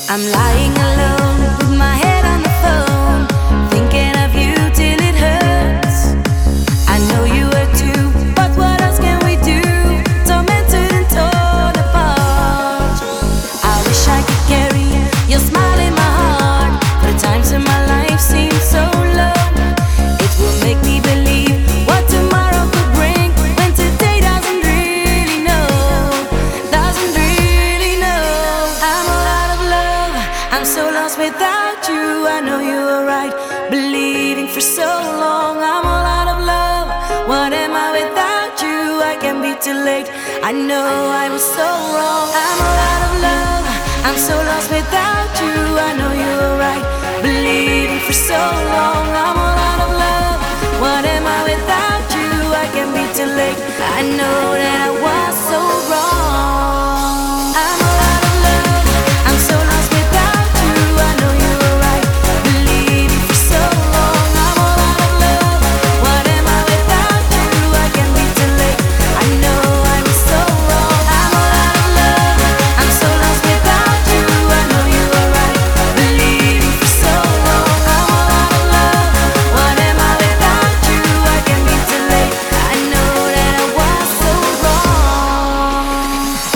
I'm lying alone with my head on the phone, thinking of you till it hurts. I know you hurt too, but what else can we do? Tormented and torn apart. I wish I could carry your smile in my heart, but the times in my life seem so low. It will make me believe what tomorrow could bring, when today doesn't really know, doesn't really know. I'm all out of love, I'm so lost without you. I know you were right, believing for so long. I'm all out of love, what am I without you? I can be too late, I know I was so wrong. I'm all out of love, I'm so lost without you. I know you were right, believing for so long. I'm all out of love, what am I without you? I can be too late, I know that I was so wrong. I'm all out of love, I'm so lost without you. I know you were right, believing for so long. I'm all out of love, what am I without you? I can be too late, I know I was so wrong. I'm all out of love, I'm so lost without you. I know you were right, believing for so long. I'm all out of love, what am I without you? I can be too late, I know that I was so wrong.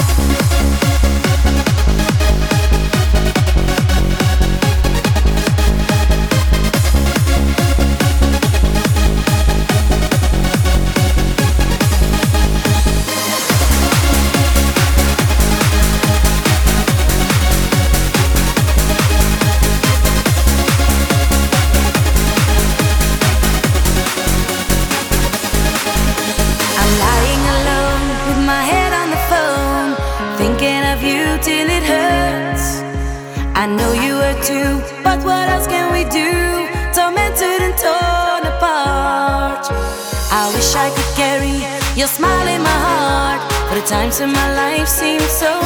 I'm lying alone with my head on the phone, thinking of you till it hurts. I know you hurt too, but what else can we do? Tormented and torn apart. I wish I could carry your smile in my heart, but the times in my life seem so